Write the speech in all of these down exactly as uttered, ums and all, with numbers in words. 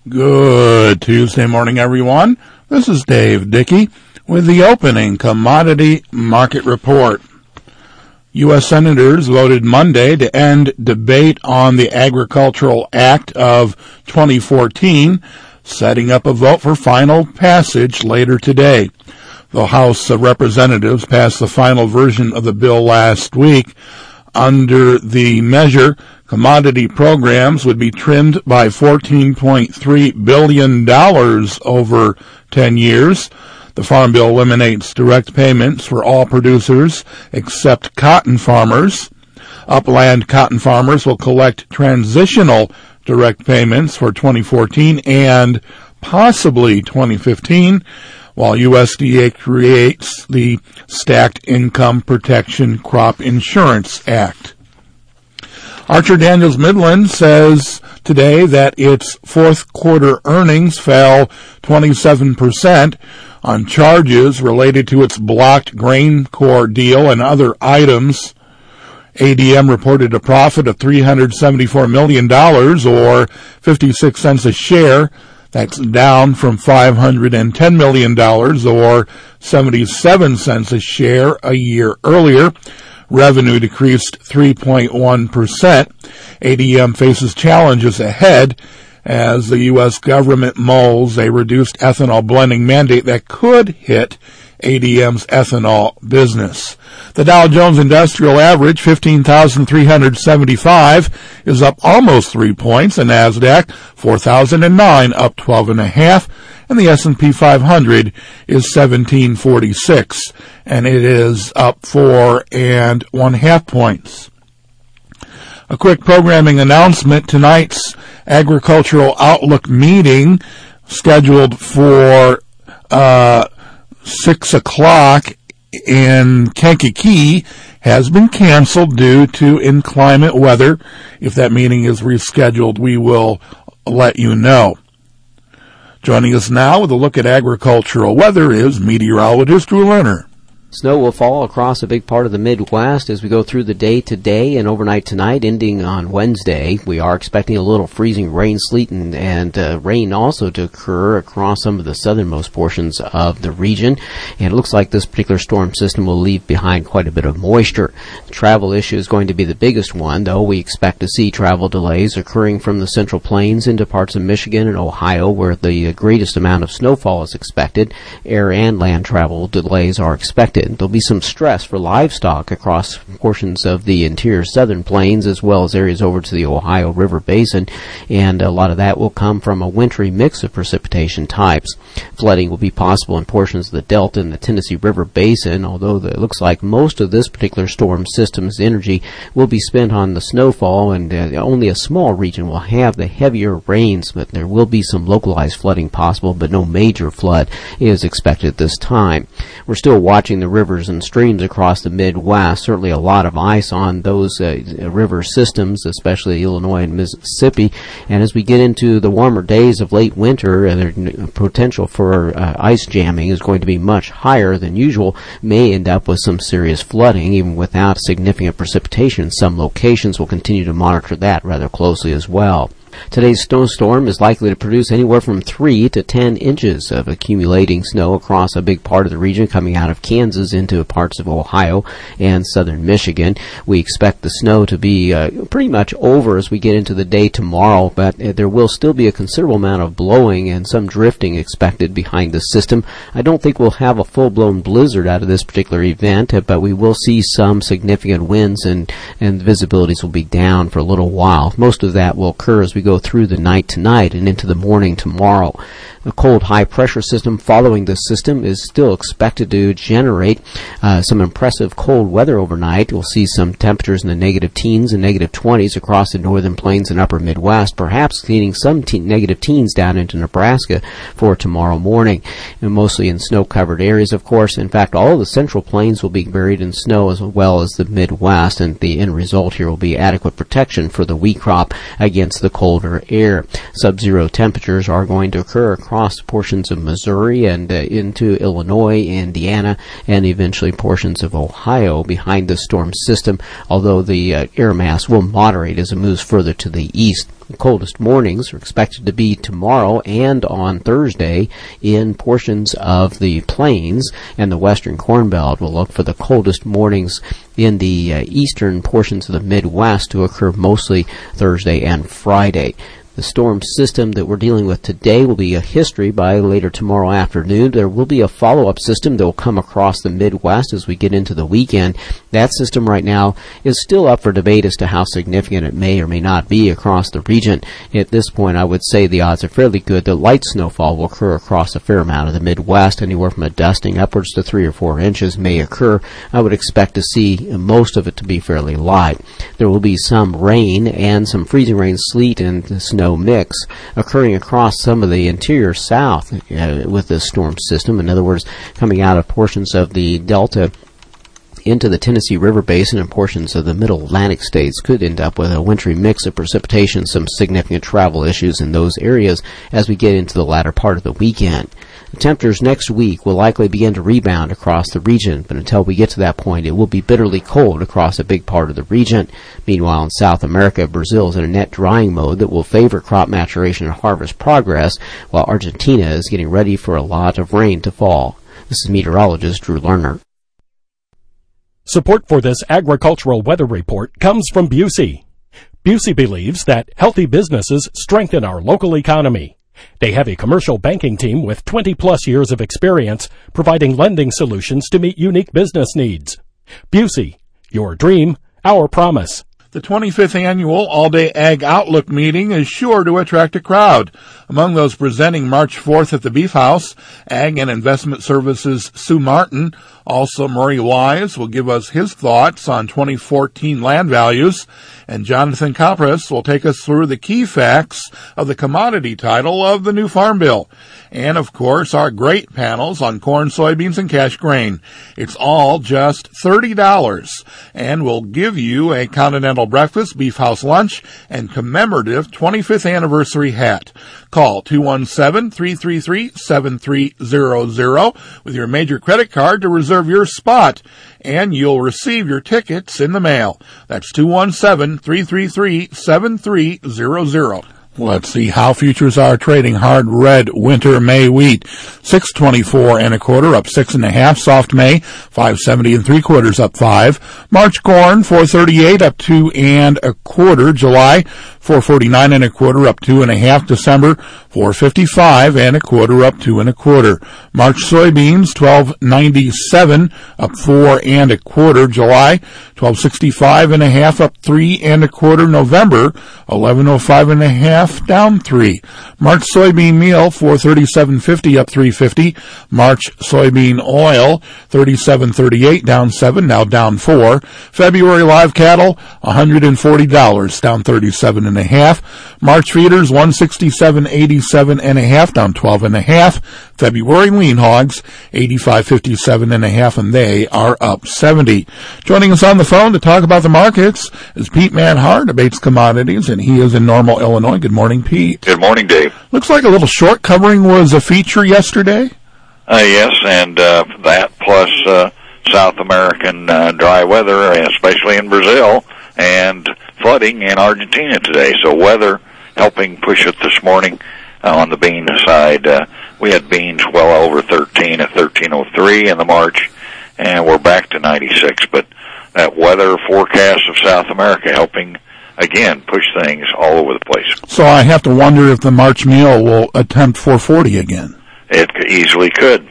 Good Tuesday morning, everyone. This is Dave Dickey with the opening commodity market report. U S senators voted Monday to end debate on the Agricultural Act of twenty fourteen, setting up a vote for final passage later today. The House of Representatives passed the final version of the bill last week. Under the measure, commodity programs would be trimmed by fourteen point three billion dollars over ten years. The Farm Bill eliminates direct payments for all producers except cotton farmers. Upland cotton farmers will collect transitional direct payments for twenty fourteen and possibly twenty fifteen, while U S D A creates the Stacked Income Protection Crop Insurance Act. Archer Daniels Midland says today that its fourth quarter earnings fell twenty-seven percent on charges related to its blocked grain core deal and other items. A D M reported a profit of three hundred seventy-four million dollars or fifty-six cents a share. That's down from five hundred ten million dollars or seventy-seven cents a share a year earlier. Revenue decreased three point one percent. A D M faces challenges ahead as the U S government mulls a reduced ethanol blending mandate that could hit A D M's ethanol business. The Dow Jones Industrial Average, fifteen thousand three hundred seventy-five, is up almost three points. The NASDAQ, four thousand nine, up twelve and a half. And the S and P five hundred is seventeen forty-six, and it is up four and one half points. A quick programming announcement. Tonight's Agricultural Outlook meeting, scheduled for uh, six o'clock in Kankakee, has been canceled due to inclement weather. If that meeting is rescheduled, we will let you know. Joining us now with a look at agricultural weather is meteorologist Drew Lerner. Snow will fall across a big part of the Midwest as we go through the day today and overnight tonight, ending on Wednesday. We are expecting a little freezing rain, sleet, and, and uh, rain also to occur across some of the southernmost portions of the region. And it looks like this particular storm system will leave behind quite a bit of moisture. The travel issue is going to be the biggest one, though. We expect to see travel delays occurring from the Central Plains into parts of Michigan and Ohio, where the greatest amount of snowfall is expected. Air and land travel delays are expected. There'll be some stress for livestock across portions of the interior southern plains as well as areas over to the Ohio River Basin, and a lot of that will come from a wintry mix of precipitation types. Flooding will be possible in portions of the Delta and the Tennessee River Basin, although it looks like most of this particular storm system's energy will be spent on the snowfall, and uh, only a small region will have the heavier rains, but there will be some localized flooding possible, but no major flood is expected at this time. We're still watching the rivers and streams across the Midwest. Certainly a lot of ice on those uh, river systems, especially Illinois and Mississippi. And as we get into the warmer days of late winter, uh, the potential for uh, ice jamming is going to be much higher than usual. May end up with some serious flooding, even without significant precipitation. Some locations will continue to monitor that rather closely as well. Today's snowstorm is likely to produce anywhere from three to ten inches of accumulating snow across a big part of the region, coming out of Kansas into parts of Ohio and southern Michigan. We expect the snow to be uh, pretty much over as we get into the day tomorrow, but uh, there will still be a considerable amount of blowing and some drifting expected behind the system. I don't think we'll have a full-blown blizzard out of this particular event, uh, but we will see some significant winds, and, and visibilities will be down for a little while. Most of that will occur as we go through the night tonight and into the morning tomorrow. A cold high-pressure system following this system is still expected to generate uh, some impressive cold weather overnight. We'll see some temperatures in the negative teens and negative twenties across the northern plains and upper Midwest, perhaps leading some te- negative teens down into Nebraska for tomorrow morning, and mostly in snow-covered areas, of course. In fact, all of the central plains will be buried in snow as well as the Midwest, and the end result here will be adequate protection for the wheat crop against the colder air. Sub-zero temperatures are going to occur across portions of Missouri and uh, into Illinois, Indiana, and eventually portions of Ohio behind the storm system, although the uh, air mass will moderate as it moves further to the east. The coldest mornings are expected to be tomorrow and on Thursday in portions of the plains and the western Corn Belt. We'll look for the coldest mornings in the uh, eastern portions of the Midwest to occur mostly Thursday and Friday. The storm system that we're dealing with today will be a history by later tomorrow afternoon. There will be a follow-up system that will come across the Midwest as we get into the weekend. That system right now is still up for debate as to how significant it may or may not be across the region. At this point, I would say the odds are fairly good that light snowfall will occur across a fair amount of the Midwest. Anywhere from a dusting upwards to three or four inches may occur. I would expect to see most of it to be fairly light. There will be some rain and some freezing rain, sleet, and snow mix occurring across some of the interior south uh, with this storm system. In other words, coming out of portions of the Delta into the Tennessee River Basin and portions of the middle Atlantic states could end up with a wintry mix of precipitation, some significant travel issues in those areas as we get into the latter part of the weekend. The temperatures next week will likely begin to rebound across the region, but until we get to that point, it will be bitterly cold across a big part of the region. Meanwhile, in South America, Brazil is in a net drying mode that will favor crop maturation and harvest progress, while Argentina is getting ready for a lot of rain to fall. This is meteorologist Drew Lerner. Support for this agricultural weather report comes from Busey. Busey believes that healthy businesses strengthen our local economy. They have a commercial banking team with twenty plus years of experience providing lending solutions to meet unique business needs. Busey, your dream, our promise. The twenty-fifth Annual All-Day Ag Outlook meeting is sure to attract a crowd. Among those presenting March fourth at the Beef House, Ag and Investment Services Sue Martin. Also, Murray Wise will give us his thoughts on twenty fourteen land values, and Jonathan Capras will take us through the key facts of the commodity title of the new Farm Bill. And, of course, our great panels on corn, soybeans, and cash grain. It's all just thirty dollars, and we'll give you a continental breakfast, Beef House lunch, and commemorative twenty-fifth anniversary hat. Call two one seven, three three three, seven three zero zero with your major credit card to reserve your spot, and you'll receive your tickets in the mail. That's two one seven, three three three, seven three zero zero. Let's see how futures are trading. Hard red winter May wheat, six twenty-four and a quarter, up six and a half. Soft May, five seventy and three quarters, up five. March corn, four thirty-eight, up two and a quarter. July, four forty-nine and a quarter, up two and a half. December, four fifty-five and a quarter, up two and a quarter. March soybeans, twelve ninety-seven, up four and a quarter. July, twelve sixty-five and a half, up three and a quarter. November, eleven oh five and a half, down three. March soybean meal, four thirty-seven fifty, up three fifty. March soybean oil, thirty-seven thirty-eight, down seven, now down four. February live cattle, one hundred forty dollars, down thirty-seven and a half. March feeders, one sixty-seven eighty-seven and a half, down twelve and a half. February lean hogs, eighty-five fifty-seven and a half, and they are up seventy. Joining us on the phone to talk about the markets is Pete Manhart, debates commodities, and he is in Normal, Illinois. Good morning, Pete. Good morning, Dave. Looks like a little short covering was a feature yesterday. Uh, yes, and uh, that plus uh, South American uh, dry weather, especially in Brazil, and flooding in Argentina today. So weather helping push it this morning uh, on the bean side. Uh, we had beans well over thirteen at thirteen oh three in the March, and we're back to ninety-six. But that weather forecast of South America helping, again, push things all over the place. So I have to wonder if the March meal will attempt four forty again. It easily could.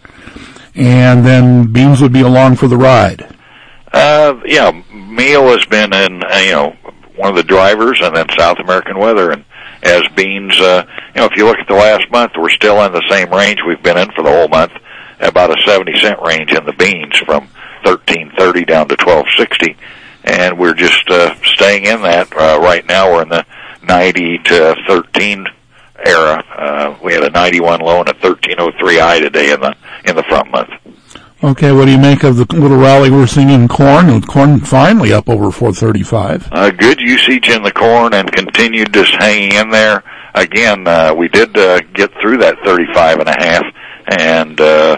And then beans would be along for the ride. Uh, yeah, meal has been in, uh, you know, one of the drivers, and then South American weather. And as beans, uh, you know, if you look at the last month, we're still in the same range we've been in for the whole month, about a seventy cent range in the beans, from thirteen thirty down to twelve sixty. And we're just uh, staying in that. Uh, right now we're in the ninety to thirteen era. Uh, we had a ninety-one low and a thirteen oh three high today in the in the front month. Okay, what do you make of the little rally we're seeing in corn? With corn finally up over four thirty-five. Uh, good usage in the corn and continued just hanging in there. Again, uh, we did uh, get through that thirty-five and a half, and uh, that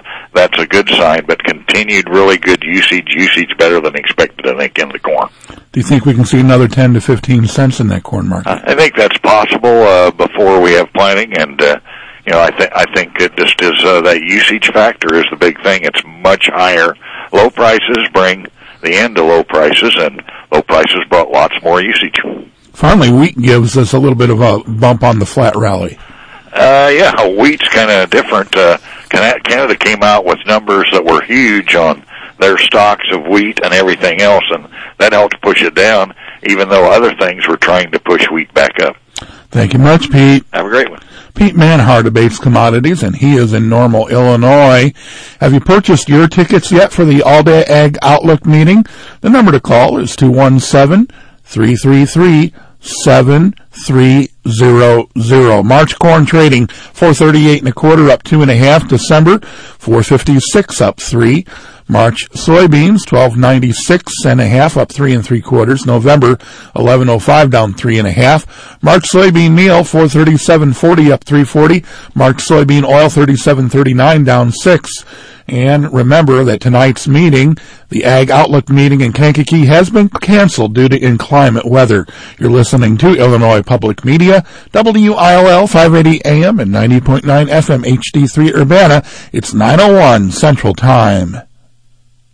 that's a good sign, but continued really good usage, usage better than expected, I think, in the corn. Do you think we can see another ten to fifteen cents in that corn market? I think that's possible uh, before we have planting, and uh, you know, I think I think it just is uh, that usage factor is the big thing. It's much higher. Low prices bring the end to low prices, and low prices brought lots more usage. Finally, wheat gives us a little bit of a bump on the flat rally. Uh, yeah, wheat's kind of different. Uh, Canada came out with numbers that were huge on their stocks of wheat and everything else, and that helped push it down, even though other things were trying to push wheat back up. Thank you much, Pete. Have a great one. Pete Manhar debates commodities, and he is in Normal, Illinois. Have you purchased your tickets yet for the All-Day Ag Outlook meeting? The number to call is two one seven, three three three, seven three zero zero. March corn trading four thirty-eight and a quarter, up two and a half. December four fifty-six, up three. March soybeans twelve ninety-six and a half, up three and three quarters. November eleven oh five, down three and a half. March soybean meal four thirty-seven forty, up three forty. March soybean oil thirty-seven thirty-nine, down six. And remember that tonight's meeting, the Ag Outlook meeting in Kankakee, has been canceled due to inclement weather. You're listening to Illinois Public Media, W I L L five eighty A M and ninety point nine F M H D three Urbana. It's nine oh one Central Time.